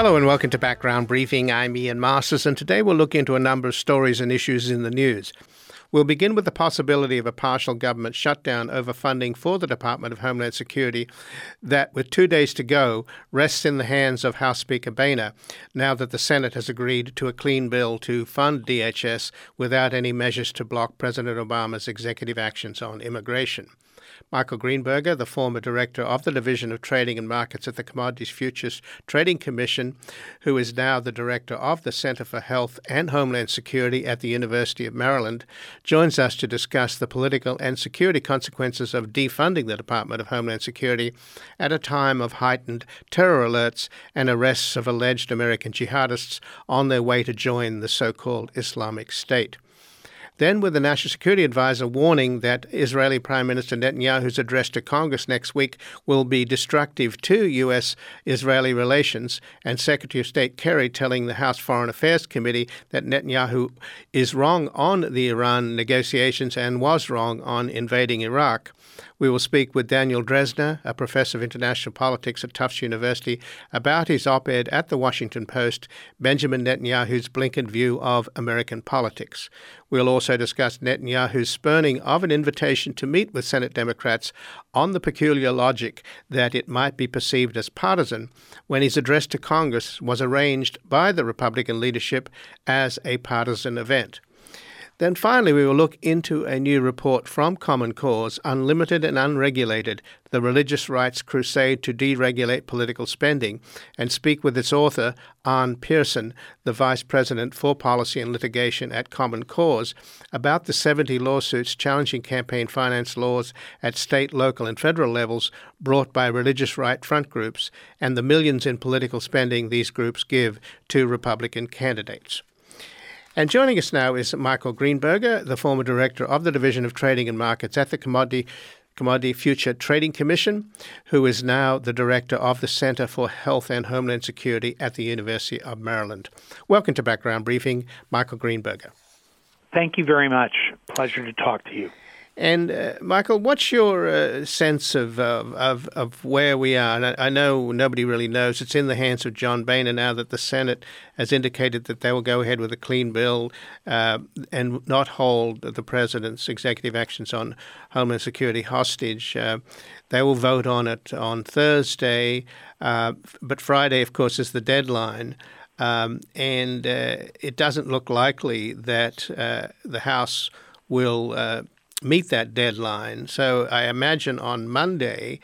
Hello and welcome to Background Briefing. I'm Ian Masters, and today we'll look into a number of stories and issues in the news. We'll begin with the possibility of a partial government shutdown over funding for the Department of Homeland Security that, with 2 days to go, rests in the hands of House Speaker Boehner, now that the Senate has agreed to a clean bill to fund DHS without any measures to block President Obama's executive actions on immigration. Michael Greenberger, the former director of the Division of Trading and Markets at the Commodities Futures Trading Commission, who is now the director of the Center for Health and Homeland Security at the University of Maryland, joins us to discuss the political and security consequences of defunding the Department of Homeland Security at a time of heightened terror alerts and arrests of alleged American jihadists on their way to join the so-called Islamic State. Then, with the National Security Advisor warning that Israeli Prime Minister Netanyahu's address to Congress next week will be destructive to U.S.-Israeli relations, and Secretary of State Kerry telling the House Foreign Affairs Committee that Netanyahu is wrong on the Iran negotiations and was wrong on invading Iraq. We will speak with Daniel Drezner, a professor of international politics at Tufts University, about his op-ed at the Washington Post, Benjamin Netanyahu's blinkered view of American politics. We'll also discuss Netanyahu's spurning of an invitation to meet with Senate Democrats on the peculiar logic that it might be perceived as partisan when his address to Congress was arranged by the Republican leadership as a partisan event. Then finally, we will look into a new report from Common Cause, Unlimited and Unregulated, the Religious Rights Crusade to Deregulate Political Spending, and speak with its author, Arne Pearson, the Vice President for Policy and Litigation at Common Cause, about the 70 lawsuits challenging campaign finance laws at state, local, and federal levels brought by religious right front groups and the millions in political spending these groups give to Republican candidates. And joining us now is Michael Greenberger, the former director of the Division of Trading and Markets at the Commodity Future Trading Commission, who is now the director of the Center for Health and Homeland Security at the University of Maryland. Welcome to Background Briefing, Michael Greenberger. Thank you very much. Pleasure to talk to you. And Michael, what's your sense of where we are? And I know nobody really knows. It's in the hands of John Boehner now that the Senate has indicated that they will go ahead with a clean bill and not hold the president's executive actions on Homeland Security hostage. They will vote on it on Thursday, but Friday, of course, is the deadline. And it doesn't look likely that the House will meet that deadline. So I imagine on Monday,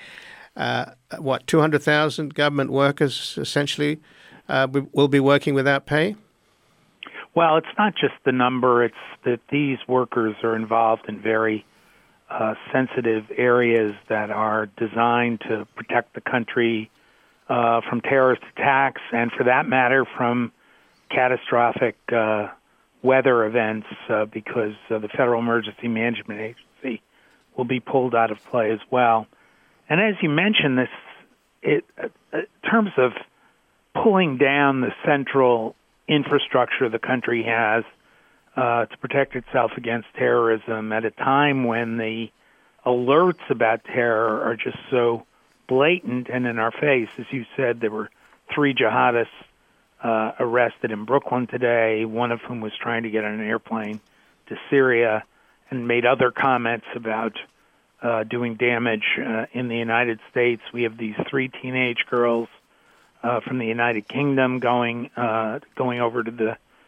200,000 government workers essentially will be working without pay? Well, it's not just the number. It's that these workers are involved in very sensitive areas that are designed to protect the country from terrorist attacks and, for that matter, from catastrophic weather events because the Federal Emergency Management Agency will be pulled out of play as well. And as you mentioned, in terms of pulling down the central infrastructure the country has to protect itself against terrorism at a time when the alerts about terror are just so blatant and in our face. As you said, there were 3 jihadists arrested in Brooklyn today, one of whom was trying to get on an airplane to Syria and made other comments about doing damage in the United States. We have these 3 teenage girls from the United Kingdom going over to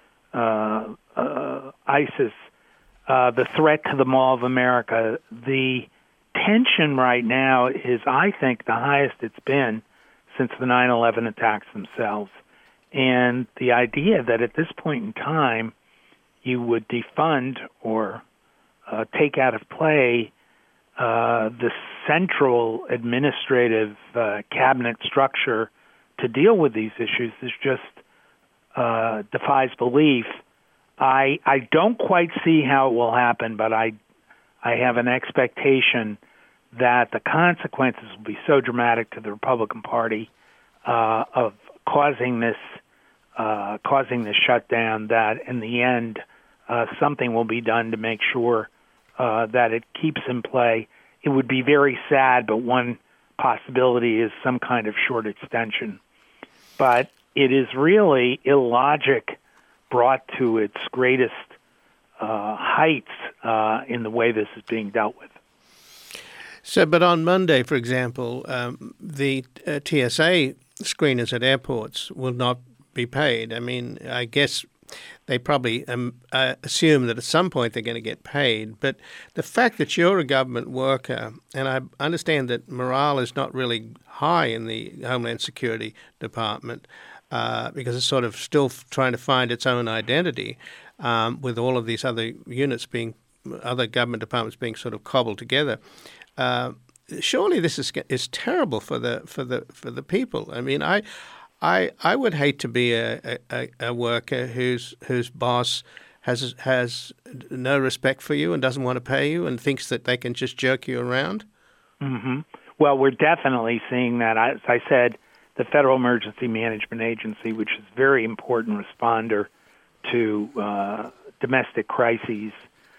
the ISIS, the threat to the Mall of America. The tension right now is, I think, the highest it's been since the 9/11 attacks themselves. And the idea that at this point in time you would defund or take out of play the central administrative cabinet structure to deal with these issues is just defies belief. I don't quite see how it will happen, but I have an expectation that the consequences will be so dramatic to the Republican Party of causing this shutdown that in the end something will be done to make sure that it keeps in play. It would be very sad, but one possibility is some kind of short extension. But it is really illogic brought to its greatest heights in the way this is being dealt with. So, but on Monday, for example, the TSA screeners at airports will not be paid. I mean, I guess they probably assume that at some point they're going to get paid. But the fact that you're a government worker, and I understand that morale is not really high in the Homeland Security Department because it's sort of still trying to find its own identity with all of these other units other government departments being sort of cobbled together. Surely this is terrible for the people. I mean, I would hate to be a worker whose boss has no respect for you and doesn't want to pay you and thinks that they can just jerk you around. Mm-hmm. Well, we're definitely seeing that. As I said, the Federal Emergency Management Agency, which is a very important responder to domestic crises,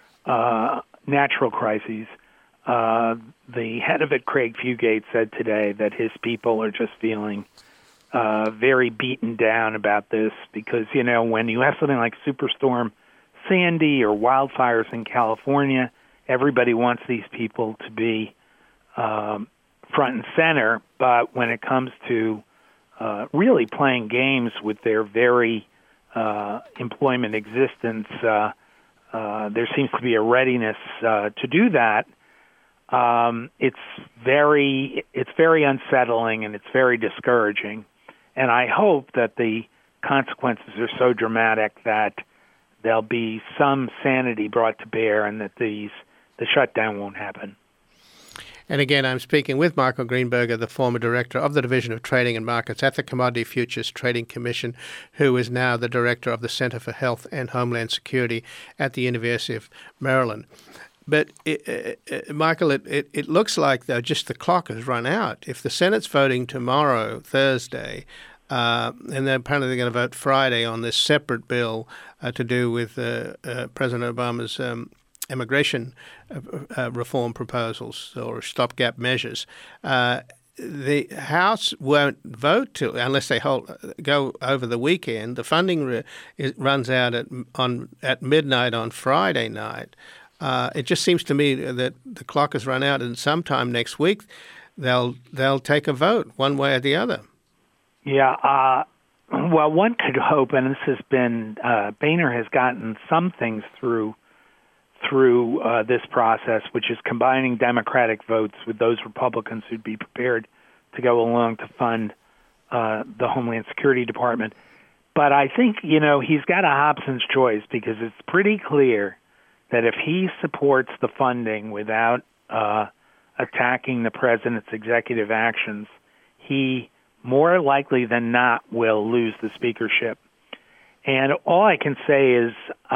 natural crises, the head of it, Craig Fugate, said today that his people are just feeling very beaten down about this because, when you have something like Superstorm Sandy or wildfires in California, everybody wants these people to be front and center. But when it comes to really playing games with their very employment existence, there seems to be a readiness to do that. It's very unsettling and it's very discouraging. And I hope that the consequences are so dramatic that there'll be some sanity brought to bear and that the shutdown won't happen. And again, I'm speaking with Michael Greenberger, the former director of the Division of Trading and Markets at the Commodity Futures Trading Commission, who is now the director of the Center for Health and Homeland Security at the University of Maryland. But, Michael, it looks like, though, just the clock has run out. If the Senate's voting tomorrow, Thursday, and then apparently they're going to vote Friday on this separate bill to do with President Obama's immigration reform proposals or stopgap measures, the House won't vote unless they go over the weekend. The funding runs out at midnight on Friday night. It just seems to me that the clock has run out, and sometime next week they'll take a vote one way or the other. Yeah. Well, one could hope, and this has been Boehner has gotten some things through this process, which is combining Democratic votes with those Republicans who'd be prepared to go along to fund the Homeland Security Department. But I think he's got a Hobson's choice because it's pretty clear that if he supports the funding without attacking the president's executive actions, he more likely than not will lose the speakership. And all I can say is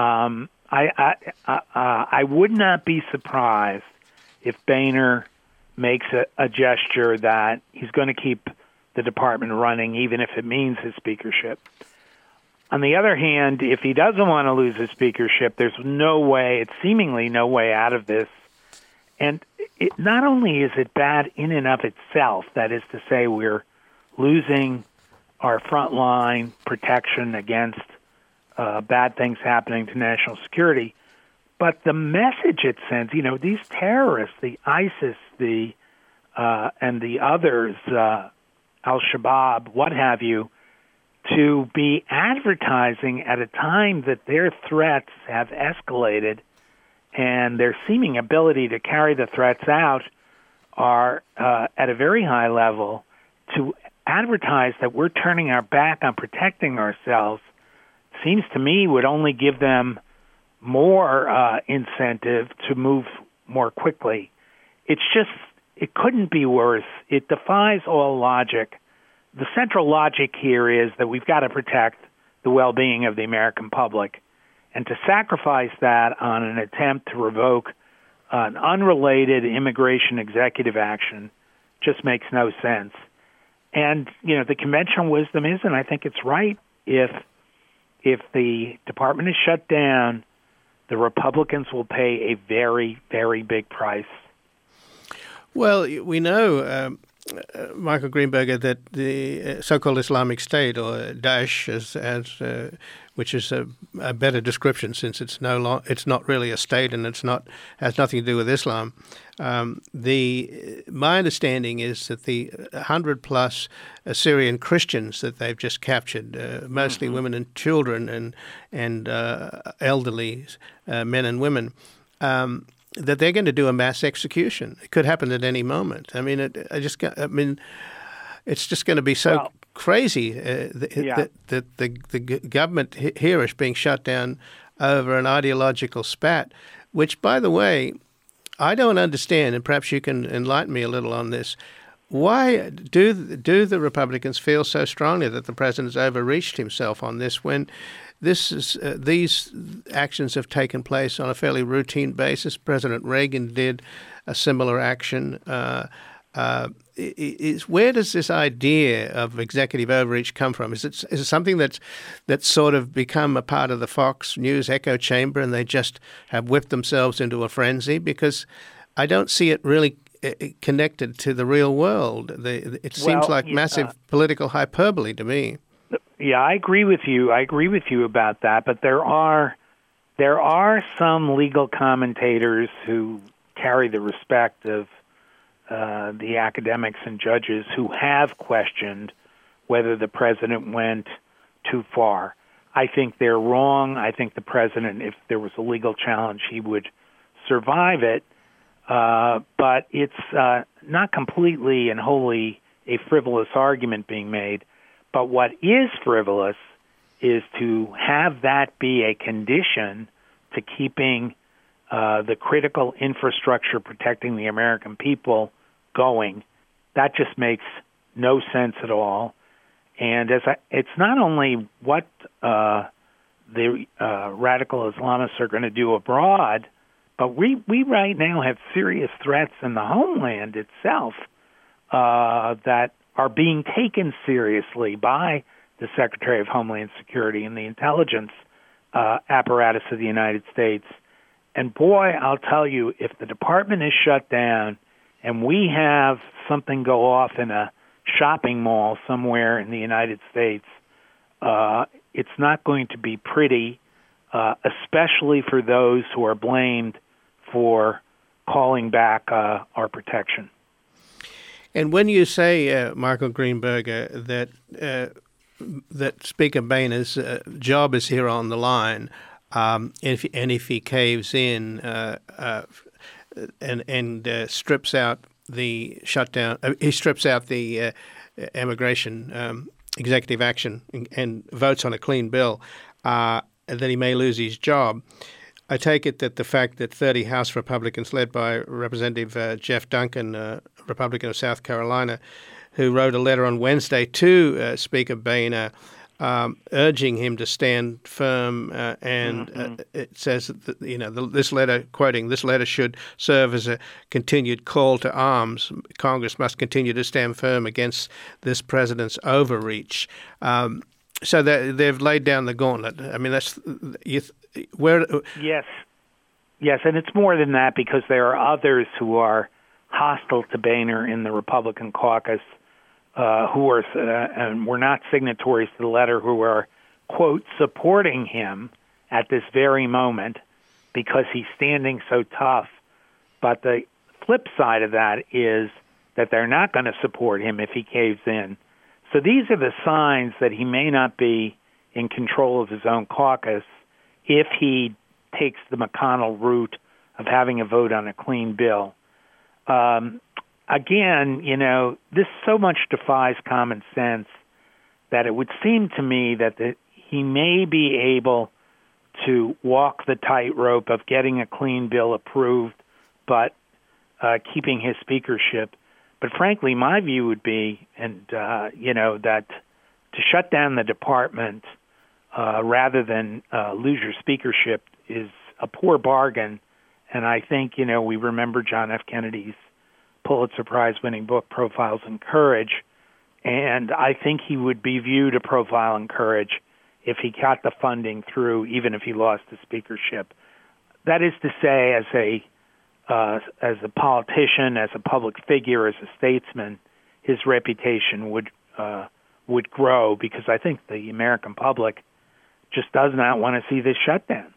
I would not be surprised if Boehner makes a gesture that he's going to keep the department running, even if it means his speakership. On the other hand, if he doesn't want to lose his speakership, there's seemingly no way out of this. And not only is it bad in and of itself, that is to say we're losing our frontline protection against bad things happening to national security, but the message it sends, these terrorists, the ISIS, and the others, Al-Shabaab, what have you, to be advertising at a time that their threats have escalated and their seeming ability to carry the threats out are at a very high level, to advertise that we're turning our back on protecting ourselves seems to me would only give them more incentive to move more quickly. It couldn't be worse. It defies all logic. The central logic here is that we've got to protect the well-being of the American public, and to sacrifice that on an attempt to revoke an unrelated immigration executive action just makes no sense. And, the conventional wisdom is, and I think it's right, if the department is shut down, the Republicans will pay a very, very big price. Well, we know Michael Greenberger, that the so-called Islamic State, or Daesh, which is a better description since it's not really a state and has nothing to do with Islam. My understanding is that the 100+ Syrian Christians that they've just captured, mostly women and children and elderly men and women, that they're going to do a mass execution. It could happen at any moment. I mean, it's just going to be so crazy that the government here is being shut down over an ideological spat, which, by the way, I don't understand, and perhaps you can enlighten me a little on this. Why do the Republicans feel so strongly that the president's overreached himself on this when these actions have taken place on a fairly routine basis? President Reagan did a similar action. Where does this idea of executive overreach come from? Is it something that's sort of become a part of the Fox News echo chamber, and they just have whipped themselves into a frenzy? Because I don't see it really connected to the real world. It seems like massive political hyperbole to me. Yeah, I agree with you. I agree with you about that. But there are some legal commentators who carry the respect of the academics and judges who have questioned whether the president went too far. I think they're wrong. I think the president, if there was a legal challenge, he would survive it. But it's not completely and wholly a frivolous argument being made. But what is frivolous is to have that be a condition to keeping the critical infrastructure protecting the American people going. That just makes no sense at all. And it's not only what the radical Islamists are going to do abroad, but we right now have serious threats in the homeland itself that are being taken seriously by the Secretary of Homeland Security and the intelligence apparatus of the United States. And boy, I'll tell you, if the department is shut down and we have something go off in a shopping mall somewhere in the United States, it's not going to be pretty, especially for those who are blamed for calling back our protection. And when you say, Michael Greenberger, that Speaker Boehner's job is here on the line, and if he caves in and strips out the shutdown, he strips out the immigration executive action and votes on a clean bill, that he may lose his job. I take it that the fact that 30 House Republicans, led by Representative Jeff Duncan, Republican of South Carolina, who wrote a letter on Wednesday to Speaker Boehner urging him to stand firm, and it says that this letter, quoting, "This letter should serve as a continued call to arms. Congress must continue to stand firm against this president's overreach." So they've laid down the gauntlet. I mean, that's where. Yes, and it's more than that, because there are others who are hostile to Boehner in the Republican caucus, who are and were not signatories to the letter, who are, quote, supporting him at this very moment because he's standing so tough. But the flip side of that is that they're not going to support him if he caves in. So these are the signs that he may not be in control of his own caucus if he takes the McConnell route of having a vote on a clean bill. Again, this so much defies common sense that it would seem to me that he may be able to walk the tightrope of getting a clean bill approved, but keeping his speakership. But frankly, my view would be, that to shut down the department rather than lose your speakership is a poor bargain. And I think, we remember John F. Kennedy's Pulitzer Prize-winning book, Profiles in Courage, and I think he would be viewed a profile in courage if he got the funding through, even if he lost the speakership. That is to say, as a politician, as a public figure, as a statesman, his reputation would grow, because I think the American public just does not want to see this shutdown.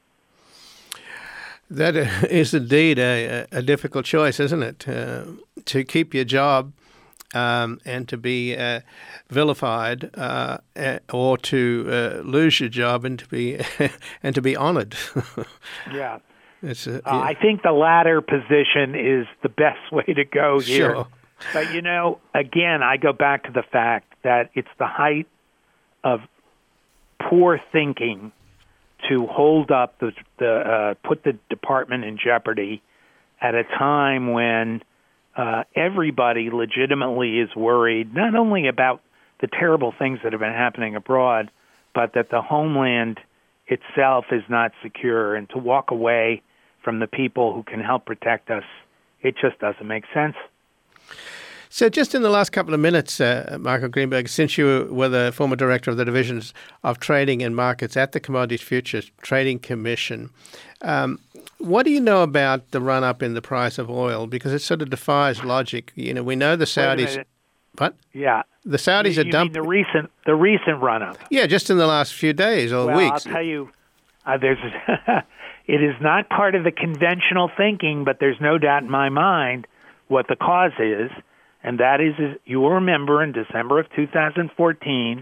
That is indeed a difficult choice, isn't it? To keep your job and to be vilified, or to lose your job and to be honoured. Yeah. I think the latter position is the best way to go here. Sure. But, again, I go back to the fact that it's the height of poor thinking to hold up put the department in jeopardy at a time when everybody legitimately is worried, not only about the terrible things that have been happening abroad, but that the homeland itself is not secure. And to walk away from the people who can help protect us, it just doesn't make sense. So just in the last couple of minutes, Michael Greenberg, since you were the former director of the divisions of trading and markets at the Commodities Futures Trading Commission, what do you know about the run-up in the price of oil? Because it sort of defies logic. We know the Saudis. What? Yeah. The Saudis are dumping. The recent run-up. Yeah, just in the last few days or weeks. I'll tell you, it is not part of the conventional thinking, but there's no doubt in my mind what the cause is. And that is you will remember in December of 2014,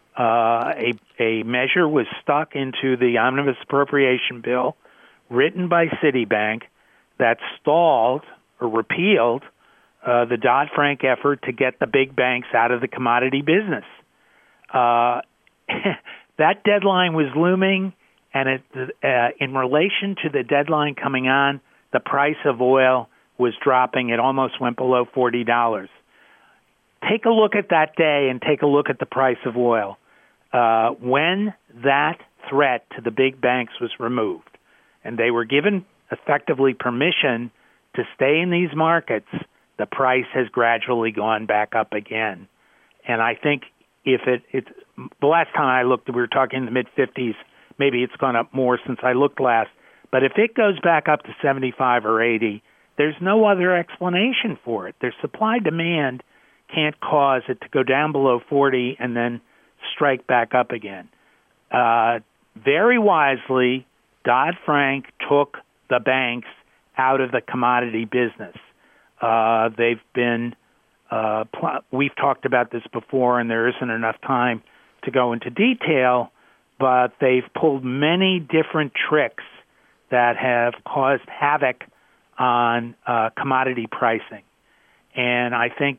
a measure was stuck into the Omnibus Appropriation Bill written by Citibank that stalled or repealed the Dodd-Frank effort to get the big banks out of the commodity business. That deadline was looming, and in relation to the deadline coming on, the price of oil was dropping. It almost went below $40. Take a look at that day and take a look at the price of oil. When that threat to the big banks was removed, and they were given effectively permission to stay in these markets, the price has gradually gone back up again. And I think if it's the last time I looked, we were talking in the mid-50s. Maybe it's gone up more since I looked last. But if it goes back up to 75 or 80, there's no other explanation for it. There's supply-demand can't cause it to go down below 40 and then strike back up again. Very wisely, Dodd-Frank took the banks out of the commodity business. They've been, we've talked about this before, and there isn't enough time to go into detail, but they've pulled many different tricks that have caused havoc on commodity pricing. And I think,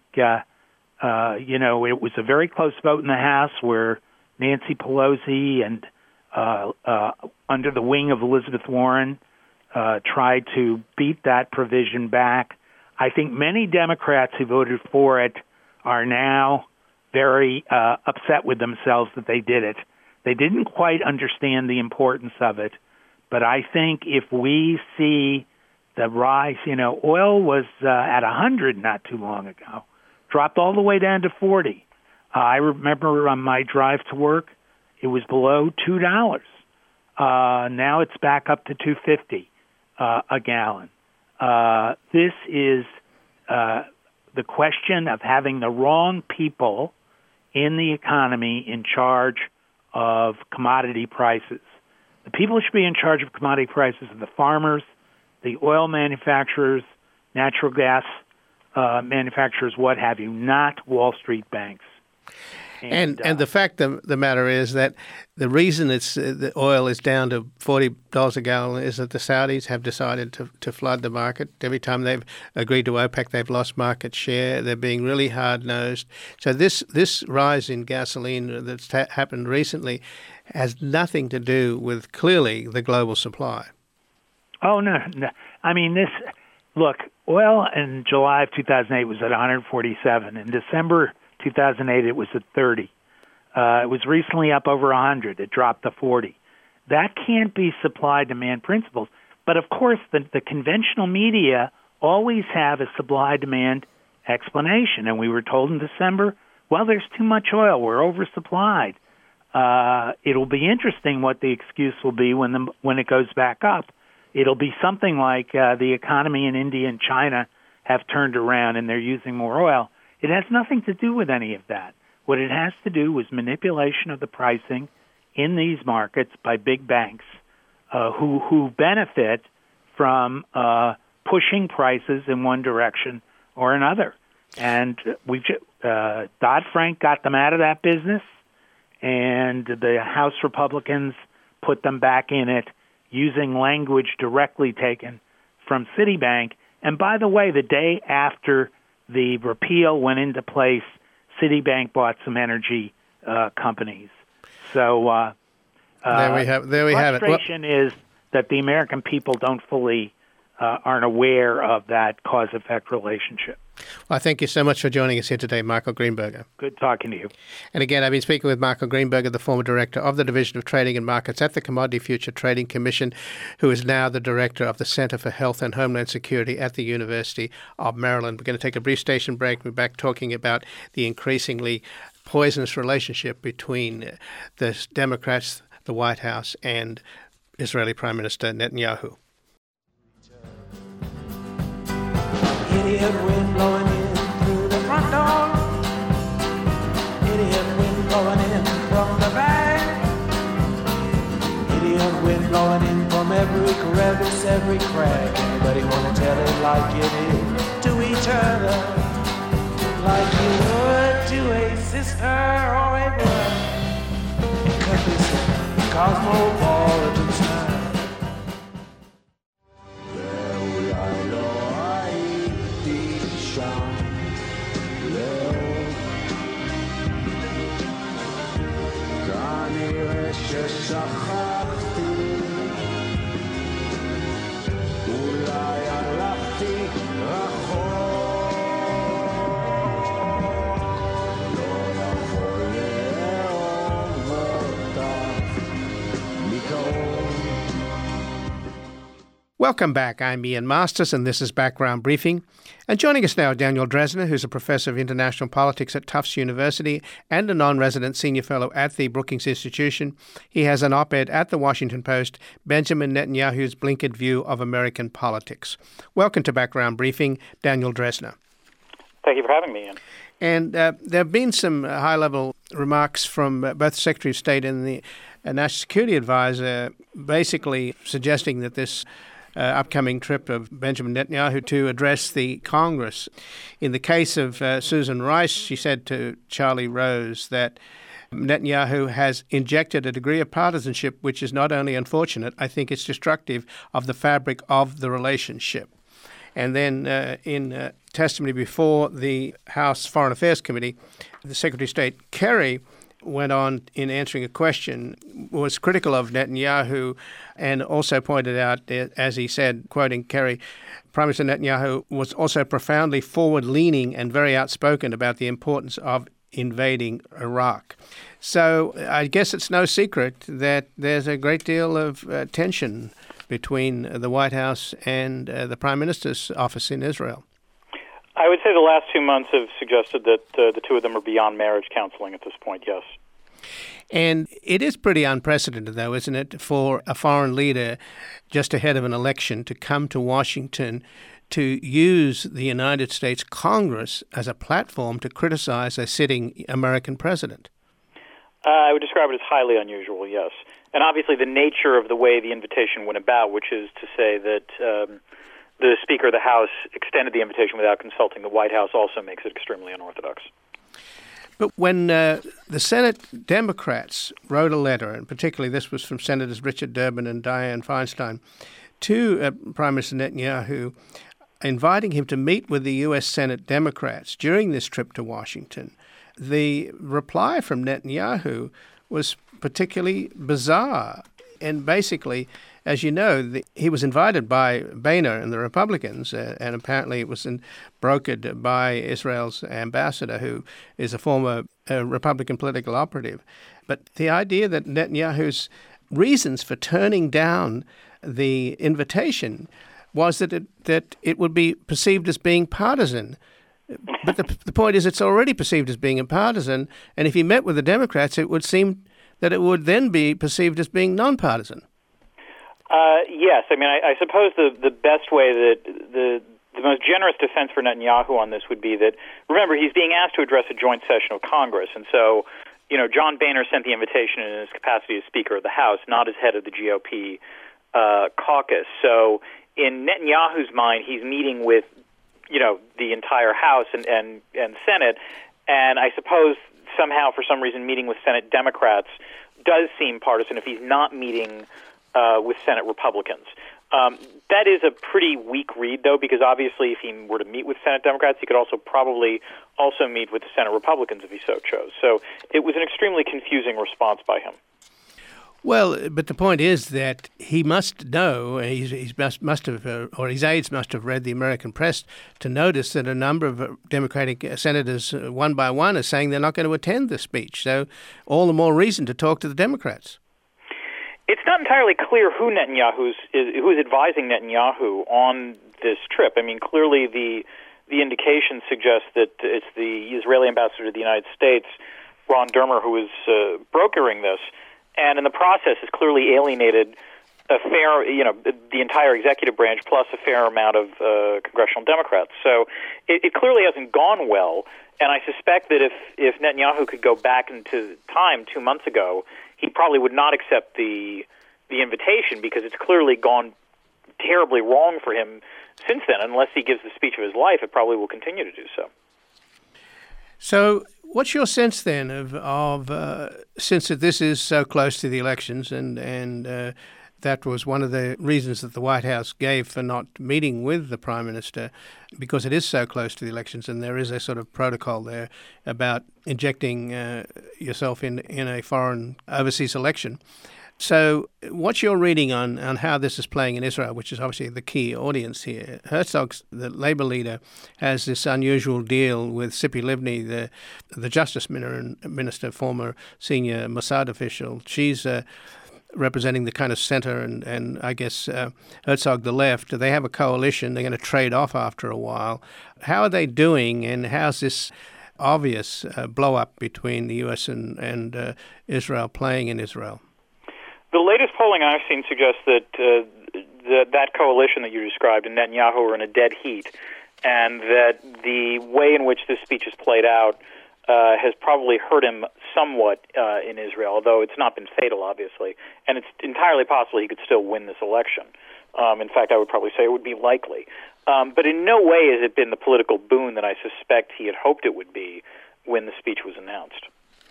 it was a very close vote in the House where Nancy Pelosi and under the wing of Elizabeth Warren tried to beat that provision back. I think many Democrats who voted for it are now very upset with themselves that they did it. They didn't quite understand the importance of it. But I think if we see the rise, oil was at 100 not too long ago, dropped all the way down to 40. I remember on my drive to work, it was below $2. Now it's back up to $2.50 a gallon. This is the question of having the wrong people in the economy in charge of commodity prices. The people who should be in charge of commodity prices are the farmers, the oil manufacturers, natural gas manufacturers, what have you, not Wall Street banks. And the fact of the matter is that the reason the oil is down to $40 a gallon is that the Saudis have decided to flood the market. Every time they've agreed to OPEC, they've lost market share. They're being really hard-nosed. So this rise in gasoline that's happened recently has nothing to do with, clearly, the global supply. Oh, no. I mean, look, oil in July of 2008 was at 147. In December 2008, it was at 30. It was recently up over 100. It dropped to 40. That can't be supply-demand principles. But, of course, the conventional media always have a supply-demand explanation. And we were told in December, well, there's too much oil. We're oversupplied. It'll be interesting what the excuse will be when it goes back up. It'll be something like the economy in India and China have turned around and they're using more oil. It has nothing to do with any of that. What it has to do is manipulation of the pricing in these markets by big banks who benefit from pushing prices in one direction or another. And Dodd-Frank got them out of that business, and the House Republicans put them back in it using language directly taken from Citibank. And by the way, the day after the repeal went into place, Citibank bought some energy companies. So there we have it. Frustration is that the American people aren't aware of that cause-effect relationship. Well, thank you so much for joining us here today, Michael Greenberger. Good talking to you. And again, I've been speaking with Michael Greenberger, the former director of the Division of Trading and Markets at the Commodity Future Trading Commission, who is now the director of the Center for Health and Homeland Security at the University of Maryland. We're going to take a brief station break. We're back talking about the increasingly poisonous relationship between the Democrats, the White House, and Israeli Prime Minister Netanyahu. Idiot wind blowing in through the front door. Idiot wind blowing in from the back. Idiot wind blowing in from every crevice, every crack. Anybody wanna tell it like it is to each other, like you would to a sister or a brother? It could be some cosmopolitan style. Welcome back. I'm Ian Masters, and this is Background Briefing. And joining us now, Daniel Drezner, who's a professor of international politics at Tufts University and a non-resident senior fellow at the Brookings Institution. He has an op-ed at the Washington Post, Benjamin Netanyahu's Blinkered View of American Politics. Welcome to Background Briefing, Daniel Drezner. Thank you for having me, Ian. And there have been some high-level remarks from both the Secretary of State and the National Security Advisor basically suggesting that this upcoming trip of Benjamin Netanyahu to address the Congress. In the case of Susan Rice, she said to Charlie Rose that Netanyahu has injected a degree of partisanship which is not only unfortunate, I think it's destructive of the fabric of the relationship. And then in testimony before the House Foreign Affairs Committee, the Secretary of State Kerry went on in answering a question, was critical of Netanyahu and also pointed out, as he said, quoting Kerry, Prime Minister Netanyahu was also profoundly forward-leaning and very outspoken about the importance of invading Iraq. So I guess it's no secret that there's a great deal of tension between the White House and the Prime Minister's office in Israel. I would say the last 2 months have suggested that the two of them are beyond marriage counseling at this point, yes. And it is pretty unprecedented, though, isn't it, for a foreign leader just ahead of an election to come to Washington to use the United States Congress as a platform to criticize a sitting American president? I would describe it as highly unusual, yes. And obviously the nature of the way the invitation went about, which is to say that the Speaker of the House extended the invitation without consulting the White House, also makes it extremely unorthodox. But when the Senate Democrats wrote a letter, and particularly this was from Senators Richard Durbin and Dianne Feinstein, to Prime Minister Netanyahu, inviting him to meet with the U.S. Senate Democrats during this trip to Washington, the reply from Netanyahu was particularly bizarre. And basically, as you know, he was invited by Boehner and the Republicans, and apparently it was brokered by Israel's ambassador, who is a former Republican political operative. But the idea that Netanyahu's reasons for turning down the invitation was that it would be perceived as being partisan. But the point is, it's already perceived as being partisan, and if he met with the Democrats, it would seem that it would then be perceived as being nonpartisan. Yes, I mean, I suppose the best way that the most generous defense for Netanyahu on this would be that, remember, he's being asked to address a joint session of Congress, and so, John Boehner sent the invitation in his capacity as Speaker of the House, not as head of the GOP caucus. So in Netanyahu's mind, he's meeting with, the entire House and Senate, and I suppose somehow, for some reason, meeting with Senate Democrats does seem partisan if he's not meeting with Senate Republicans. That is a pretty weak read, though, because obviously if he were to meet with Senate Democrats, he could probably meet with the Senate Republicans if he so chose. So it was an extremely confusing response by him. Well, but the point is that he must know, he must have, or his aides must have read the American press to notice that a number of Democratic senators, one by one, are saying they're not going to attend the speech. So all the more reason to talk to the Democrats. It's not entirely clear who is advising Netanyahu on this trip. I mean, clearly the indication suggests that it's the Israeli ambassador to the United States, Ron Dermer, who is brokering this, and in the process has clearly alienated a fair, the entire executive branch plus a fair amount of congressional Democrats. So it clearly hasn't gone well, and I suspect that if Netanyahu could go back into time 2 months ago, he probably would not accept the invitation because it's clearly gone terribly wrong for him since then. Unless he gives the speech of his life, it probably will continue to do so. So what's your sense then of since this is so close to the elections and that was one of the reasons that the White House gave for not meeting with the Prime Minister, because it is so close to the elections and there is a sort of protocol there about injecting yourself in a foreign overseas election. So what's your reading on how this is playing in Israel, which is obviously the key audience here? Herzog, the Labour leader, has this unusual deal with Tzipi Livni, the Justice Minister, former senior Mossad official. She's representing the kind of center and I guess Herzog the left. They have a coalition. They're going to trade off after a while. How are they doing, and how's this obvious blow-up between the U.S. and Israel playing in Israel? The latest polling I've seen suggests that that coalition that you described and Netanyahu are in a dead heat, and that the way in which this speech is played out has probably hurt him somewhat in Israel, although it's not been fatal, obviously. And it's entirely possible he could still win this election. In fact, I would probably say it would be likely. But in no way has it been the political boon that I suspect he had hoped it would be when the speech was announced.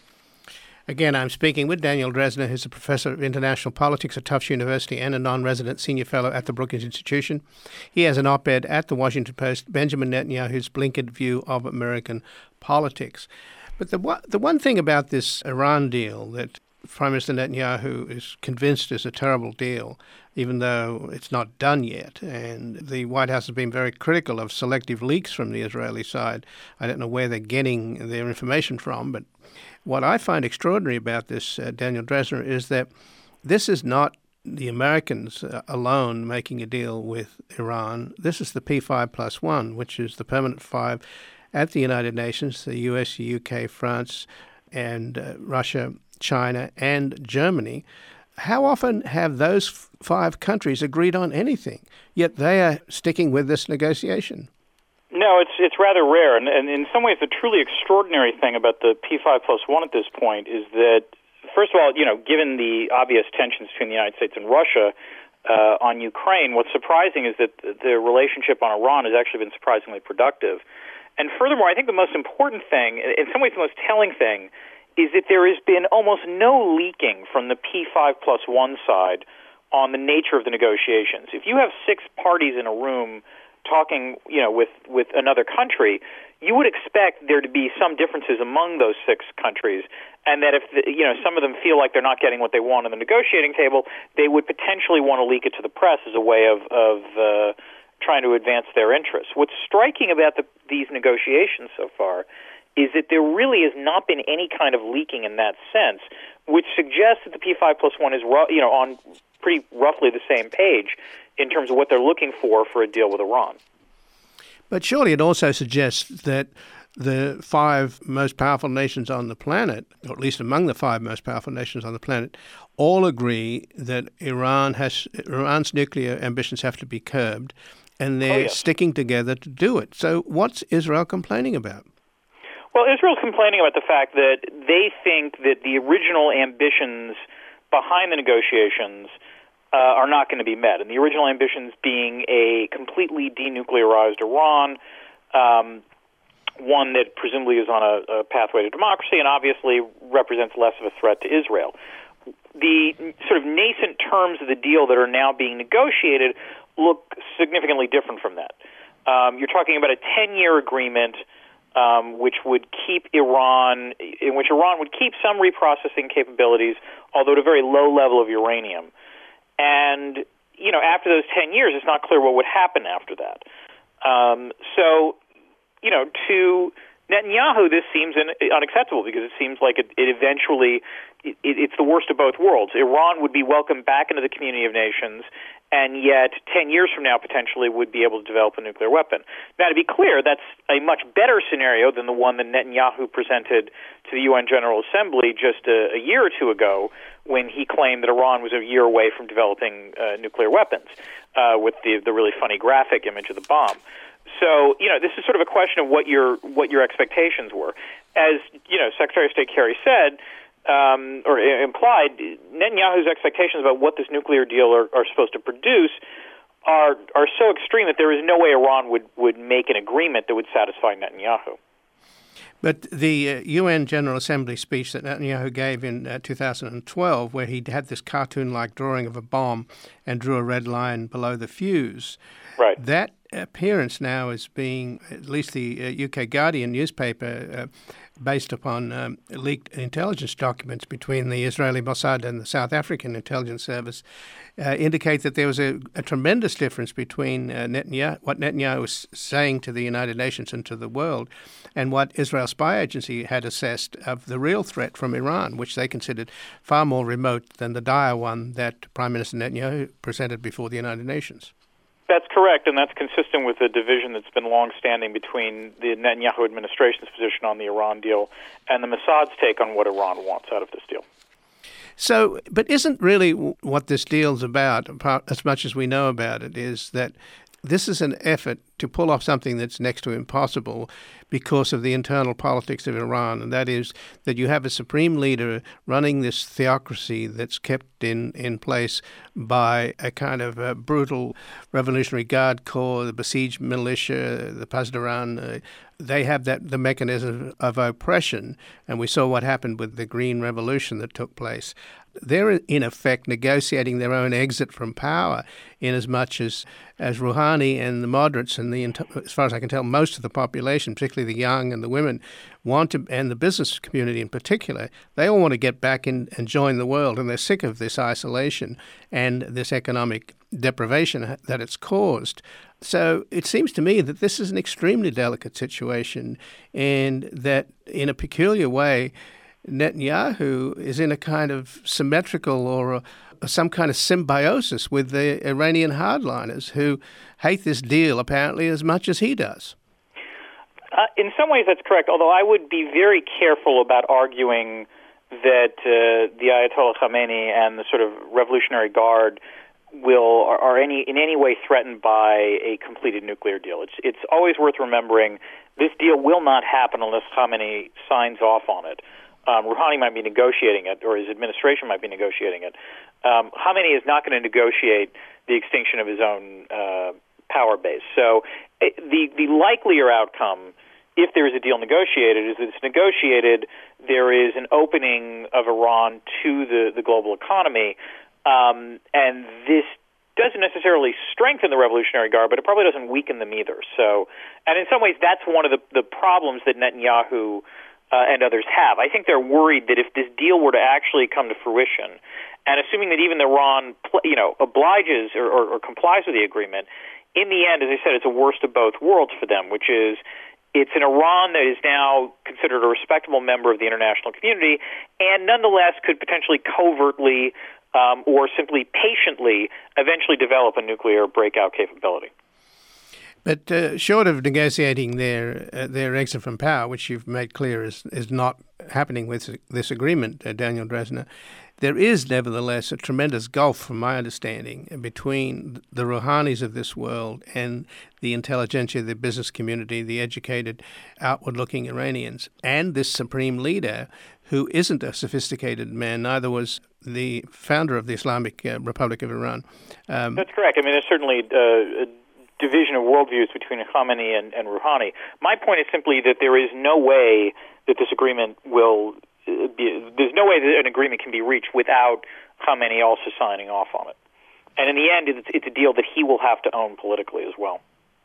Again, I'm speaking with Daniel Drezner, who's a professor of international politics at Tufts University and a non-resident senior fellow at the Brookings Institution. He has an op-ed at the Washington Post, Benjamin Netanyahu's blinkered view of American politics. But the one thing about this Iran deal that Prime Minister Netanyahu is convinced is a terrible deal, even though it's not done yet. And the White House has been very critical of selective leaks from the Israeli side. I don't know where they're getting their information from, but what I find extraordinary about this, Daniel Drezner, is that this is not the Americans alone making a deal with Iran. This is the P5+1, which is the permanent five at the United Nations, the US, the UK, France, and Russia, China, and Germany. How often have those five countries agreed on anything? Yet they are sticking with this negotiation. No, it's rather rare, and in some ways the truly extraordinary thing about the P5+1 at this point is that, first of all, given the obvious tensions between the United States and Russia on Ukraine, what's surprising is that the relationship on Iran has actually been surprisingly productive. And furthermore, I think the most important thing, in some ways the most telling thing, is that there has been almost no leaking from the P5+1 side on the nature of the negotiations. If you have six parties in a room talking, with another country, you would expect there to be some differences among those six countries, and that if some of them feel like they're not getting what they want on the negotiating table, they would potentially want to leak it to the press as a way of trying to advance their interests. What's striking about these negotiations so far is that there really has not been any kind of leaking in that sense, which suggests that the P5+1 is on pretty roughly the same page in terms of what they're looking for a deal with Iran. But surely it also suggests that the five most powerful nations on the planet, or at least among the five most powerful nations on the planet, all agree that Iran's nuclear ambitions have to be curbed, and they're sticking together to do it. So what's Israel complaining about? Well, Israel's complaining about the fact that they think that the original ambitions behind the negotiations are not going to be met, and the original ambitions being a completely denuclearized Iran, one that presumably is on a pathway to democracy and obviously represents less of a threat to Israel. The sort of nascent terms of the deal that are now being negotiated look significantly different from that. You're talking about a 10-year agreement which would keep Iran, in which Iran would keep some reprocessing capabilities, although at a very low level of uranium. And, after those 10 years, it's not clear what would happen after that. To Netanyahu, this seems unacceptable because it seems like it's the worst of both worlds. Iran would be welcomed back into the community of nations, and yet 10 years from now potentially would be able to develop a nuclear weapon. Now, to be clear, that's a much better scenario than the one that Netanyahu presented to the UN General Assembly just a year or two ago when he claimed that Iran was a year away from developing nuclear weapons with the really funny graphic image of the bomb. So, this is sort of a question of what your expectations were. As, Secretary of State Kerry said, or implied, Netanyahu's expectations about what this nuclear deal are supposed to produce are so extreme that there is no way Iran would make an agreement that would satisfy Netanyahu. But the UN General Assembly speech that Netanyahu gave in 2012, where he had this cartoon-like drawing of a bomb and drew a red line below the fuse, right. That appearance now is being, at least the UK Guardian newspaper, based upon leaked intelligence documents between the Israeli Mossad and the South African intelligence service, indicate that there was a tremendous difference between what Netanyahu was saying to the United Nations and to the world and what Israel's spy agency had assessed of the real threat from Iran, which they considered far more remote than the dire one that Prime Minister Netanyahu presented before the United Nations. That's correct, and that's consistent with the division that's been long-standing between the Netanyahu administration's position on the Iran deal and the Mossad's take on what Iran wants out of this deal. So, but isn't really what this deal's about, as much as we know about it, is that this is an effort to pull off something that's next to impossible because of the internal politics of Iran, and that is that you have a supreme leader running this theocracy that's kept in place by a kind of brutal Revolutionary Guard Corps, the Basij militia, the Pasdaran. They have the mechanism of oppression, and we saw what happened with the Green Revolution that took place. They're, in effect, negotiating their own exit from power in as much as Rouhani and the moderates and as far as I can tell, most of the population, particularly the young and the women, want to, and the business community in particular, they all want to get back in and join the world, and they're sick of this isolation and this economic deprivation that it's caused. So it seems to me that this is an extremely delicate situation, and that in a peculiar way, Netanyahu is in a kind of symmetrical or some kind of symbiosis with the Iranian hardliners who hate this deal apparently as much as he does. In some ways that's correct, although I would be very careful about arguing that the Ayatollah Khamenei and the sort of Revolutionary Guard are in any way threatened by a completed nuclear deal. It's always worth remembering this deal will not happen unless Khamenei signs off on it. Rouhani might be negotiating it, or his administration might be negotiating it. Khamenei is not going to negotiate the extinction of his own power base. So the likelier outcome, if there is a deal negotiated, is that it's negotiated, there is an opening of Iran to the global economy, and this doesn't necessarily strengthen the Revolutionary Guard, but it probably doesn't weaken them either. So, and in some ways, that's one of the problems that Netanyahu and others have. I think they're worried that if this deal were to actually come to fruition, and assuming that even Iran, obliges or complies with the agreement, in the end, as I said, it's a worst of both worlds for them, which is it's an Iran that is now considered a respectable member of the international community, and nonetheless could potentially covertly or simply patiently eventually develop a nuclear breakout capability. But short of negotiating their exit from power, which you've made clear is not happening with this agreement, Daniel Drezner, there is nevertheless a tremendous gulf, from my understanding, between the Rouhanis of this world and the intelligentsia, the business community, the educated, outward-looking Iranians, and this supreme leader who isn't a sophisticated man, neither was the founder of the Islamic Republic of Iran. That's correct. I mean, there's certainly a division of worldviews between Khamenei and Rouhani. My point is simply that there is no way that this agreement will there's no way that an agreement can be reached without Khamenei also signing off on it. And in the end, it's a deal that he will have to own politically as well.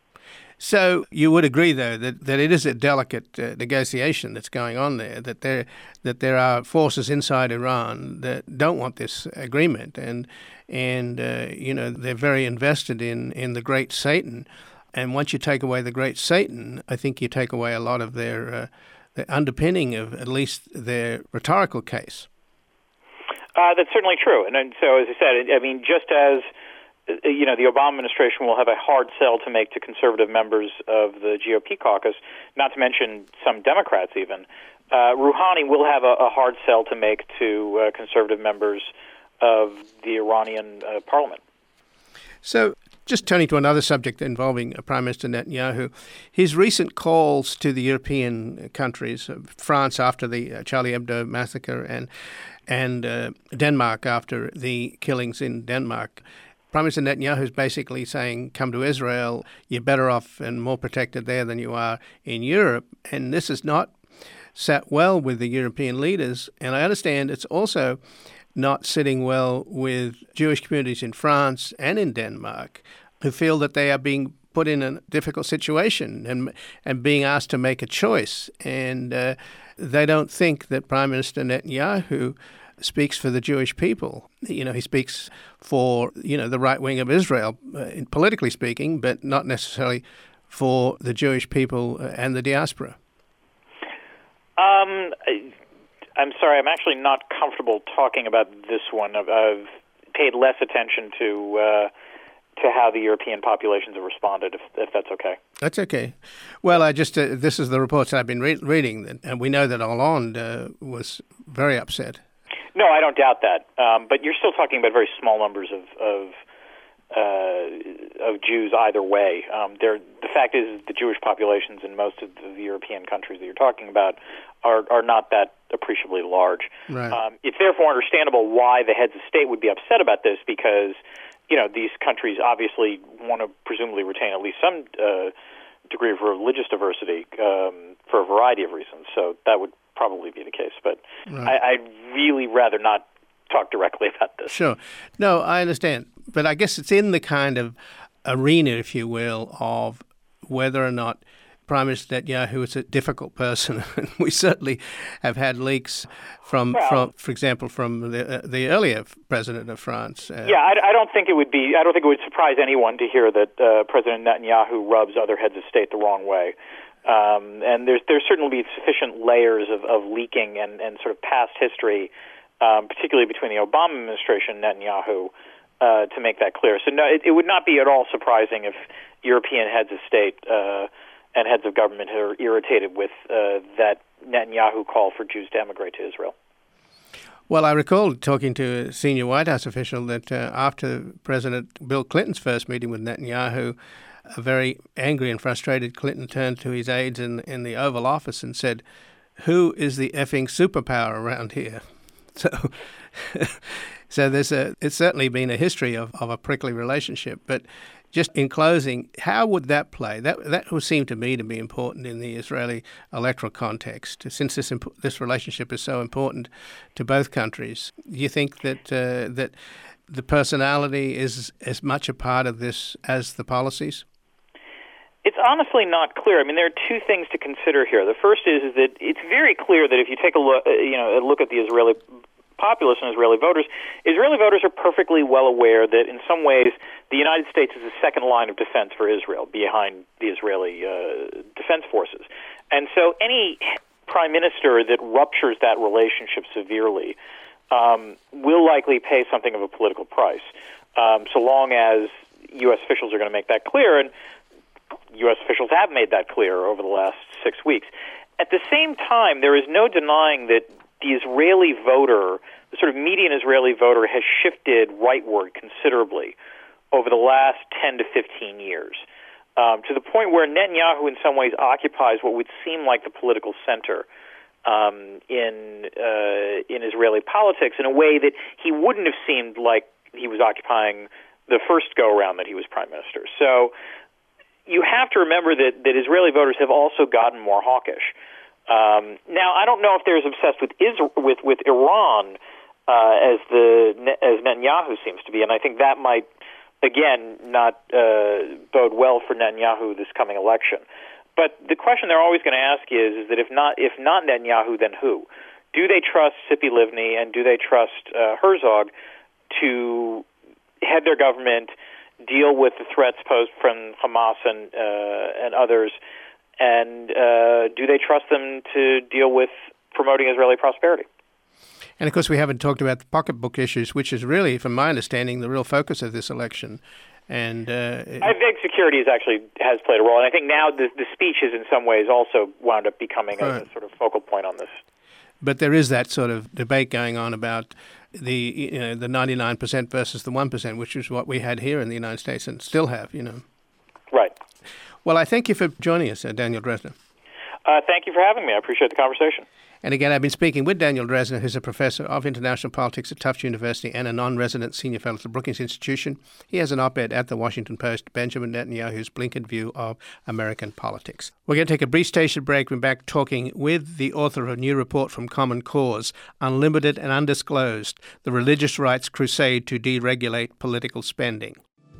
So you would agree, though, that it is a delicate negotiation that's going on there, that there are forces inside Iran that don't want this agreement, and they're very invested in the great Satan. And once you take away the great Satan, I think you take away a lot of their the underpinning of at least their rhetorical case. That's certainly true. And so, as I said, I mean, just as the Obama administration will have a hard sell to make to conservative members of the GOP caucus, not to mention some Democrats even, Rouhani will have a hard sell to make to conservative members of the Iranian parliament. So, just turning to another subject involving Prime Minister Netanyahu, his recent calls to the European countries, France after the Charlie Hebdo massacre and Denmark after the killings in Denmark. Prime Minister Netanyahu is basically saying, come to Israel, you're better off and more protected there than you are in Europe. And this has not sat well with the European leaders. And I understand it's also not sitting well with Jewish communities in France and in Denmark who feel that they are being put in a difficult situation and being asked to make a choice. And they don't think that Prime Minister Netanyahu speaks for the Jewish people. He speaks for, the right wing of Israel, politically speaking, but not necessarily for the Jewish people and the diaspora. I'm sorry, I'm actually not comfortable talking about this one. I've paid less attention to how the European populations have responded, if that's okay. That's okay. Well, this is the reports I've been reading, and we know that Hollande was very upset. No, I don't doubt that. But you're still talking about very small numbers of Jews either way. The fact is the Jewish populations in most of the European countries that you're talking about are not that appreciably large. Right. It's therefore understandable why the heads of state would be upset about this, because these countries obviously want to presumably retain at least some degree of religious diversity for a variety of reasons. So that would probably be the case. But right. I'd really rather not talk directly about this. Sure. No, I understand. But I guess it's in the kind of arena, if you will, of whether or not Prime Minister Netanyahu is a difficult person. We certainly have had leaks from for example, from the earlier president of France. I don't think it would be. I don't think it would surprise anyone to hear that President Netanyahu rubs other heads of state the wrong way. And there's certainly sufficient layers of leaking and sort of past history, particularly between the Obama administration and Netanyahu, to make that clear. So no, it would not be at all surprising if European heads of state and heads of government are irritated with that Netanyahu call for Jews to emigrate to Israel. Well, I recall talking to a senior White House official that after President Bill Clinton's first meeting with Netanyahu, a very angry and frustrated Clinton turned to his aides in the Oval Office and said, "Who is the effing superpower around here?" So it's certainly been a history of a prickly relationship. But just in closing, how would that play? That would seem to me to be important in the Israeli electoral context, since this relationship is so important to both countries. Do you think that the personality is as much a part of this as the policies? It's honestly not clear. I mean, there are two things to consider here. The first is that it's very clear that if you take a look at the Israeli populace and Israeli voters are perfectly well aware that in some ways the United States is the second line of defense for Israel behind the Israeli defense forces. And so any prime minister that ruptures that relationship severely will likely pay something of a political price, so long as U.S. officials are going to make that clear, and U.S. officials have made that clear over the last 6 weeks. At the same time, there is no denying that the Israeli voter, the sort of median Israeli voter, has shifted rightward considerably over the last 10 to 15 years, to the point where Netanyahu in some ways occupies what would seem like the political center in Israeli politics in a way that he wouldn't have seemed like he was occupying the first go-around that he was prime minister. So you have to remember that Israeli voters have also gotten more hawkish. Now, I don't know if they're as obsessed with Iran as Netanyahu seems to be, and I think that might, again, not bode well for Netanyahu this coming election. But the question they're always going to ask is that if not Netanyahu, then who? Do they trust Tzipi Livni and do they trust Herzog to head their government, deal with the threats posed from Hamas and others, and do they trust them to deal with promoting Israeli prosperity? And, of course, we haven't talked about the pocketbook issues, which is really, from my understanding, the real focus of this election. And I think security has played a role, and I think now the speech has in some ways also wound up becoming a sort of focal point on this. But there is that sort of debate going on about the 99% versus the 1%, which is what we had here in the United States and still have, Right. Well, I thank you for joining us, Daniel Drezner. Thank you for having me. I appreciate the conversation. And again, I've been speaking with Daniel Drezner, who's a professor of international politics at Tufts University and a non-resident senior fellow at the Brookings Institution. He has an op-ed at the Washington Post, Benjamin Netanyahu's blinkered view of American politics. We're going to take a brief station break. We're back talking with the author of a new report from Common Cause, Unlimited and Undisclosed, the Religious Rights Crusade to Deregulate Political Spending.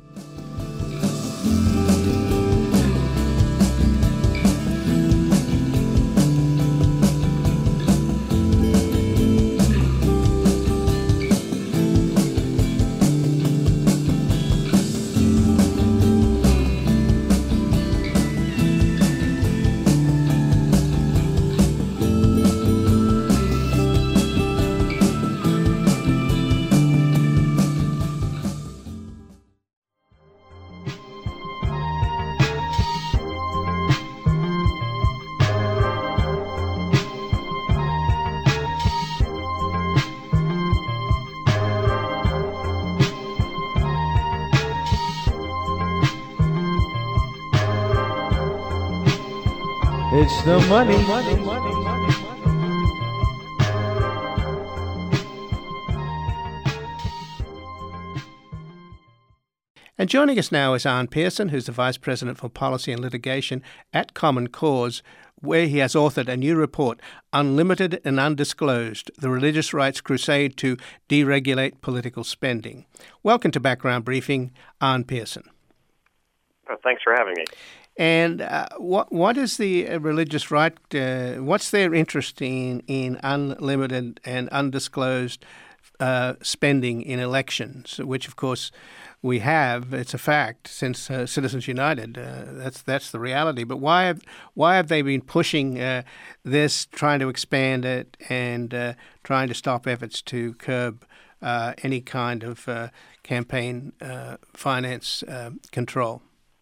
It's the money. And joining us now is Arne Pearson, who's the Vice President for Policy and Litigation at Common Cause, where he has authored a new report, Unlimited and Undisclosed, the Religious Rights Crusade to Deregulate Political Spending. Welcome to Background Briefing, Arne Pearson. Thanks for having me. And what is the religious right? What's their interest in unlimited and undisclosed spending in elections, which, of course, we have? It's a fact since Citizens United. That's the reality. But why have they been pushing this, trying to expand it, and trying to stop efforts to curb any kind of campaign finance control?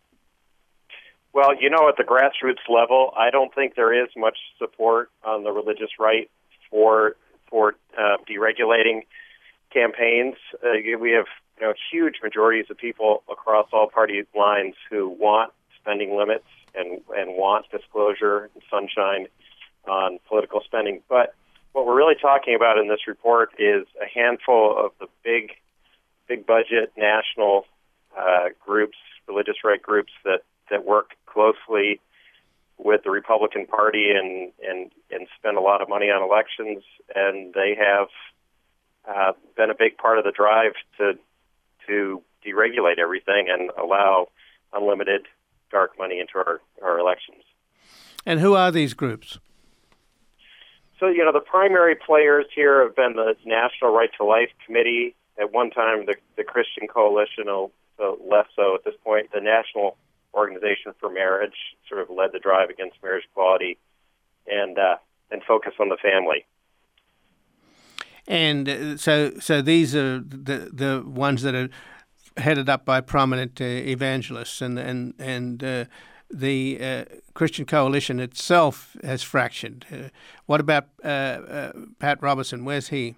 Well, at the grassroots level, I don't think there is much support on the religious right for deregulating campaigns. We have huge majorities of people across all party lines who want spending limits and want disclosure and sunshine on political spending. But what we're really talking about in this report is a handful of the big budget national groups, religious right groups that work closely with the Republican Party and spend a lot of money on elections, and they have been a big part of the drive to deregulate everything and allow unlimited dark money into our elections. And who are these groups? So, the primary players here have been the National Right to Life Committee, at one time the Christian Coalition, less so at this point, the National Organization for Marriage sort of led the drive against marriage equality and focus on the family. And so these are the ones that are headed up by prominent evangelists, and the Christian Coalition itself has fractured. What about Pat Robertson? Where's he?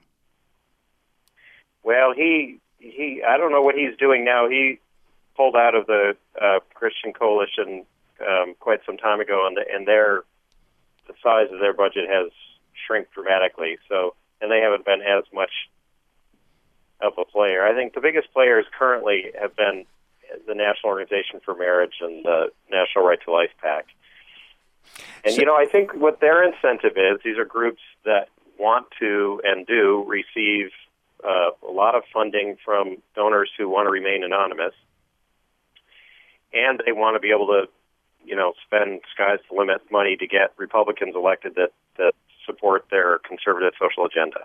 Well, he I don't know what he's doing now. He pulled out of the Christian Coalition quite some time ago, and the size of their budget has shrunk dramatically. So, and they haven't been as much of a player. I think the biggest players currently have been the National Organization for Marriage and the National Right to Life PAC. And, I think what their incentive is, these are groups that want to and do receive a lot of funding from donors who want to remain anonymous. And they want to be able to, spend sky's the limit money to get Republicans elected that support their conservative social agenda.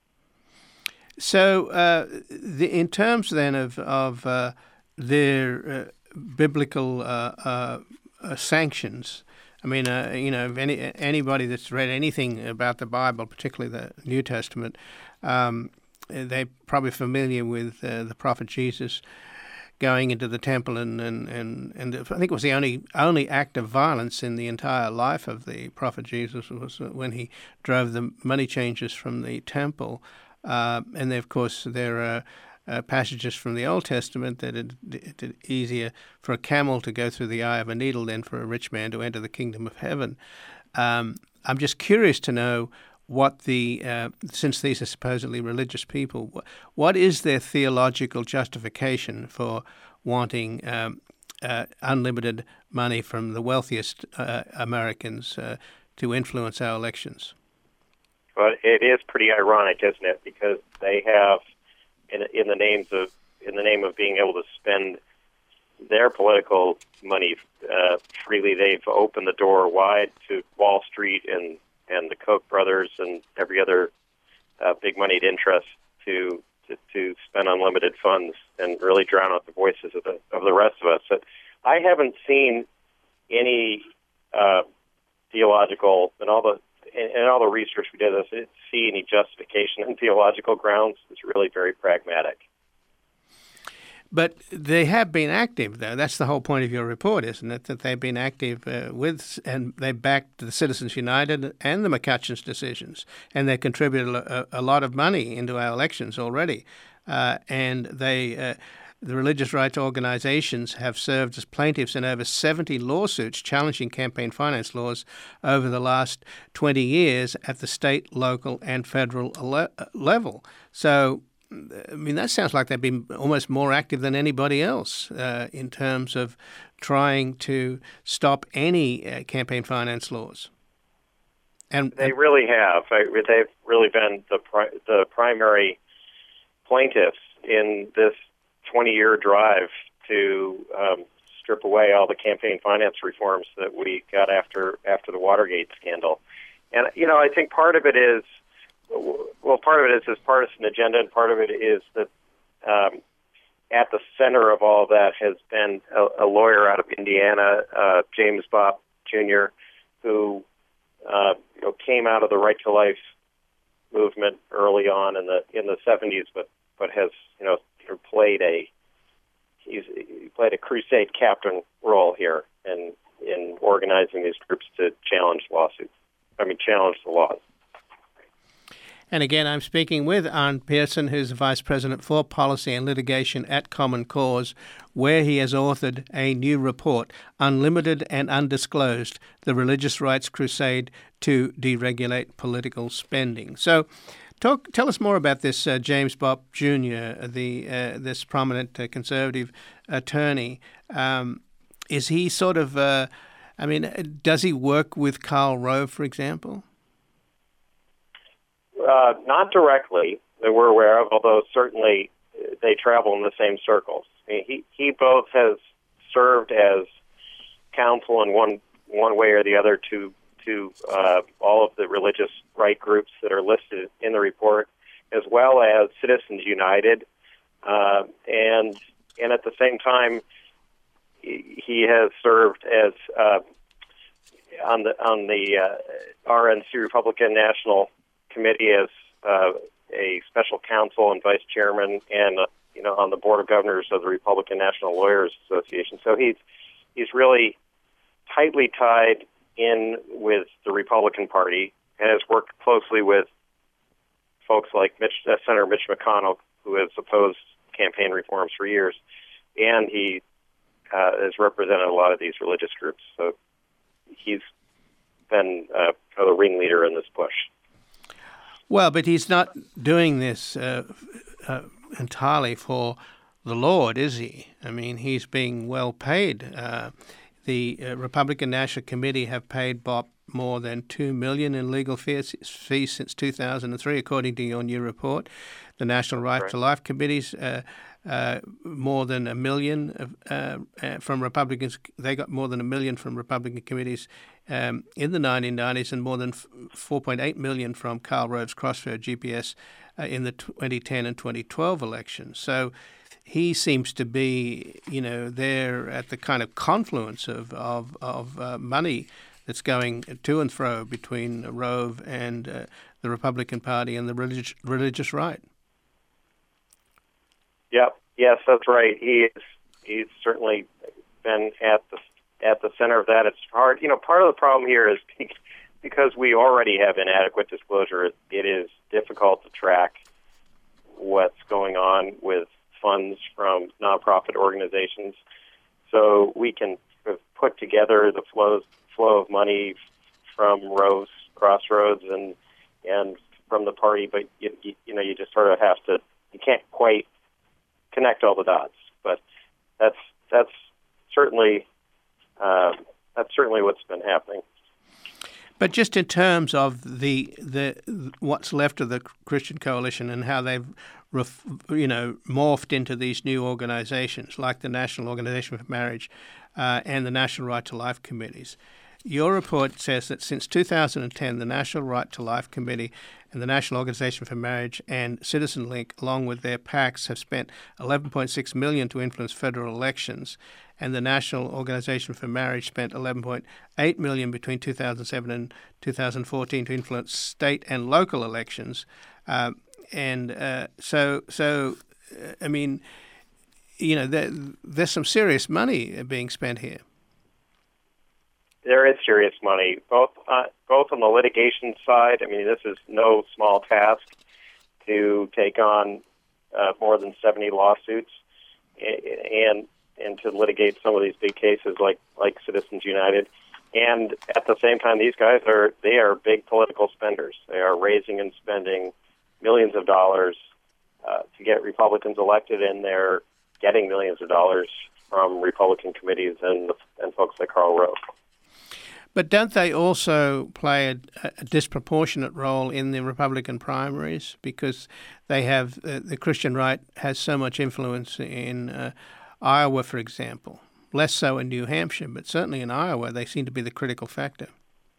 So, in terms then of their biblical sanctions, I mean, if anybody that's read anything about the Bible, particularly the New Testament, they're probably familiar with the prophet Jesus going into the temple, and I think it was the only act of violence in the entire life of the prophet Jesus was when he drove the money changers from the temple. And of course, there are passages from the Old Testament that it's easier for a camel to go through the eye of a needle than for a rich man to enter the kingdom of heaven. I'm just curious to know what since these are supposedly religious people, what is their theological justification for wanting unlimited money from the wealthiest Americans to influence our elections? Well, it is pretty ironic, isn't it? Because they have, in the name of being able to spend their political money freely, they've opened the door wide to Wall Street and the Koch brothers and every other big moneyed interest to spend unlimited funds and really drown out the voices of the rest of us. But I haven't seen any theological and all the research we did, I didn't see any justification in theological grounds. It's really very pragmatic. But they have been active, though. That's the whole point of your report, isn't it? That they've been active and they backed the Citizens United and the McCutcheon's decisions, and they contributed a lot of money into our elections already. And the religious rights organizations have served as plaintiffs in over 70 lawsuits challenging campaign finance laws over the last 20 years at the state, local, and federal level. So, I mean, that sounds like they've been almost more active than anybody else in terms of trying to stop any campaign finance laws. And they really have. They've really been the primary plaintiffs in this 20-year drive to strip away all the campaign finance reforms that we got after the Watergate scandal. And, I think part of it is this partisan agenda, and part of it is that at the center of all that has been a lawyer out of Indiana, James Bopp Jr., who came out of the Right to Life movement early on in the 70s, but has played a crusade captain role here in organizing these groups to challenge the laws. And again, I'm speaking with Arne Pearson, who's the Vice President for Policy and Litigation at Common Cause, where he has authored a new report, Unlimited and Undisclosed, The Religious Rights Crusade to Deregulate Political Spending. So tell us more about this James Bopp Jr., this prominent conservative attorney. Is he sort of, does he work with Karl Rove, for example? Not directly that we're aware of, although certainly they travel in the same circles. I mean, he both has served as counsel in one way or the other to all of the religious right groups that are listed in the report, as well as Citizens United, and at the same time he has served as on the RNC Republican National Committee as a special counsel and vice chairman, and on the board of governors of the Republican National Lawyers Association. So he's really tightly tied in with the Republican Party and has worked closely with folks like Senator Mitch McConnell, who has opposed campaign reforms for years, and he has represented a lot of these religious groups. So he's been the ringleader in this push. Well, but he's not doing this entirely for the Lord, is he? I mean, he's being well paid. The Republican National Committee have paid Bob more than $2 million in legal fees since 2003, according to your new report. The National Right to Life Committees, more than $1 million from Republicans. They got more than $1 million from Republican committees in the 1990s, and more than $4.8 million from Karl Rove's Crossroads GPS in the 2010 and 2012 elections. So he seems to be, there at the kind of confluence of money that's going to and fro between Rove and the Republican Party and the religious right. Yep. Yes, that's right. He's certainly been at the center of that. It's hard. Part of the problem here is because we already have inadequate disclosure. It is difficult to track what's going on with funds from nonprofit organizations. So we can put together the flow of money from Rove's Crossroads and from the party, but you just sort of have to. You can't quite connect all the dots, but that's certainly what's been happening. But just in terms of the what's left of the Christian Coalition and how they've morphed into these new organizations like the National Organization for Marriage and the National Right to Life committees. Your report says that since 2010, the National Right to Life Committee and the National Organization for Marriage and Citizen Link, along with their PACs, have spent $11.6 million to influence federal elections, and the National Organization for Marriage spent $11.8 million between 2007 and 2014 to influence state and local elections. So I mean, there's some serious money being spent here. There is serious money, both on the litigation side. I mean, this is no small task to take on more than 70 lawsuits and to litigate some of these big cases like Citizens United. And at the same time, these guys are big political spenders. They are raising and spending millions of dollars to get Republicans elected, and they're getting millions of dollars from Republican committees and folks like Karl Rove. But don't they also play a disproportionate role in the Republican primaries because they have the Christian right has so much influence in Iowa, for example? Less so in New Hampshire, but certainly in Iowa, they seem to be the critical factor.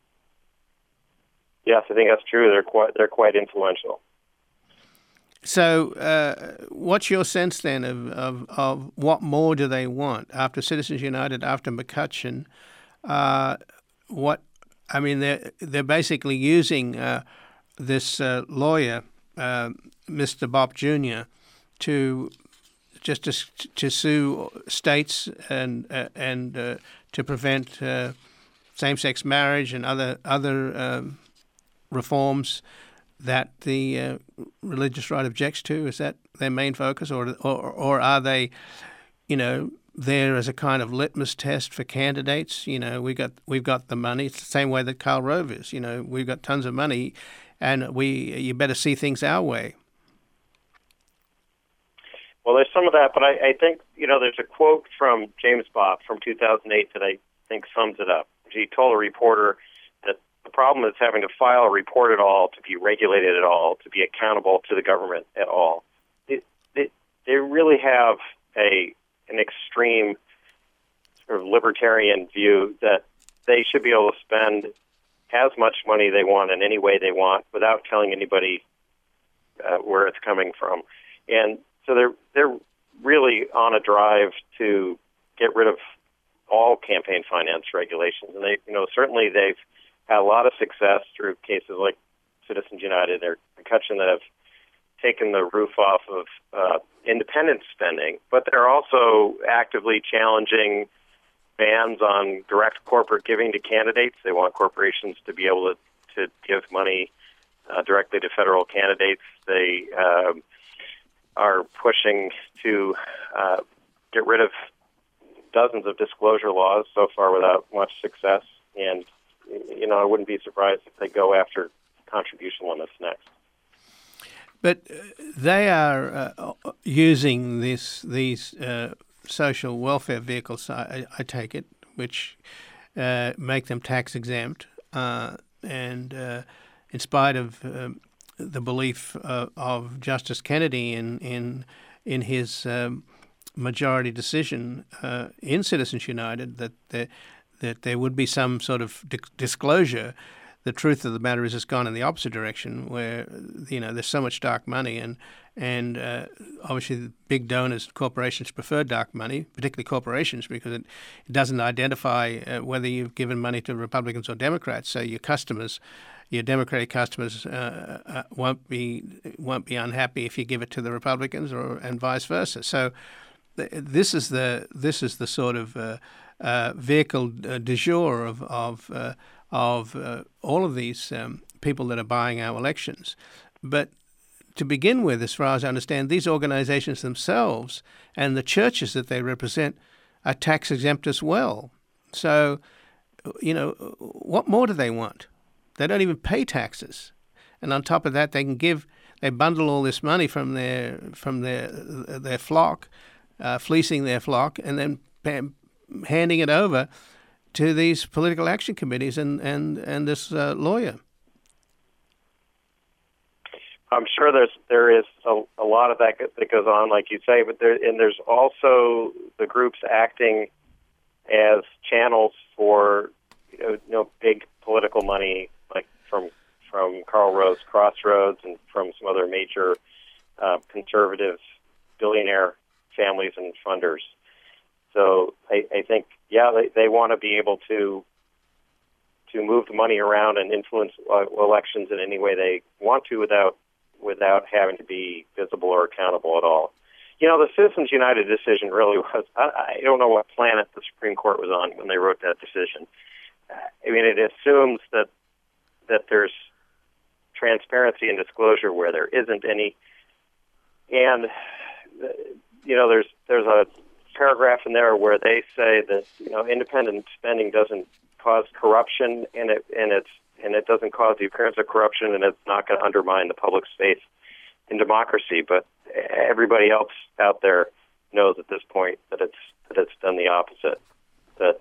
Yes, I think that's true. They're quite influential. So, what's your sense then of what more do they want after Citizens United, after McCutcheon? They're basically using this lawyer, Mr. Bob Jr., to sue states and to prevent same-sex marriage and other reforms that the religious right objects to. Is that their main focus, or are they, there as a kind of litmus test for candidates? We've got the money. It's the same way that Karl Rove is. We've got tons of money, and you better see things our way. Well, there's some of that, but I think there's a quote from James Bopp from 2008 that I think sums it up. He told a reporter that the problem is having to file a report at all, to be regulated at all, to be accountable to the government at all. They really have an extreme sort of libertarian view that they should be able to spend as much money they want in any way they want without telling anybody where it's coming from. And so they're really on a drive to get rid of all campaign finance regulations. And certainly they've had a lot of success through cases like Citizens United or McCutcheon that have taken the roof off of independent spending, but they're also actively challenging bans on direct corporate giving to candidates. They want corporations to be able to give money directly to federal candidates. They are pushing to get rid of dozens of disclosure laws, so far without much success. And, I wouldn't be surprised if they go after contribution limits next. But they are using these social welfare vehicles, I take it, which make them tax exempt, and in spite of the belief of Justice Kennedy in his majority decision in Citizens United that there would be some sort of disclosure. The truth of the matter is it's gone in the opposite direction, where there's so much dark money, and obviously the big donors, corporations prefer dark money, particularly corporations, because it doesn't identify whether you've given money to Republicans or Democrats. So your Democratic customers won't be unhappy if you give it to the Republicans, and vice versa. So this is the sort of vehicle du jour of all of these people that are buying our elections. But to begin with, as far as I understand, these organizations themselves and the churches that they represent are tax exempt as well. So, what more do they want? They don't even pay taxes. And on top of that, they bundle all this money from their flock, fleecing their flock, and then handing it over to these political action committees and this lawyer. I'm sure there is a lot of that goes on, like you say, but there's also the groups acting as channels for big political money, like from Karl Rove's Crossroads and from some other major conservative billionaire families and funders. So I think, they want to be able to move the money around and influence elections in any way they want to without having to be visible or accountable at all. The Citizens United decision really was, I don't know what planet the Supreme Court was on when they wrote that decision. It assumes that there's transparency and disclosure where there isn't any. And, there's a paragraph in there where they say that independent spending doesn't cause corruption, and it doesn't cause the appearance of corruption, and it's not going to undermine the public's faith in democracy. But everybody else out there knows at this point that it's done the opposite. That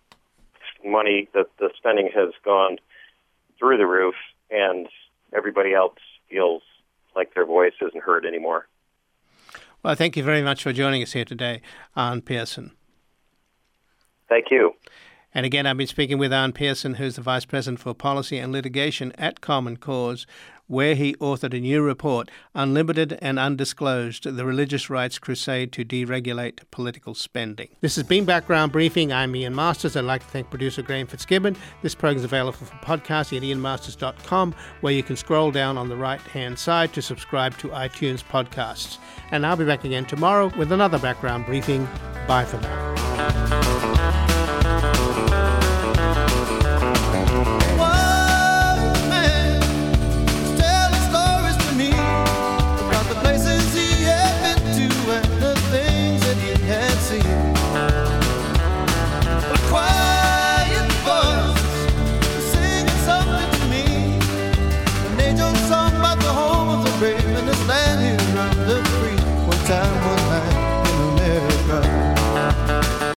the spending has gone through the roof, and everybody else feels like their voice isn't heard anymore. Well, thank you very much for joining us here today, Arne Pearson. Thank you. And again, I've been speaking with Arne Pearson, who's the Vice President for Policy and Litigation at Common Cause, where he authored a new report, Unlimited and Undisclosed, The Religious Rights Crusade to Deregulate Political Spending. This has been Background Briefing. I'm Ian Masters. I'd like to thank producer Graham Fitzgibbon. This program is available for podcasting at ianmasters.com, where you can scroll down on the right-hand side to subscribe to iTunes podcasts. And I'll be back again tomorrow with another Background Briefing. Bye for now.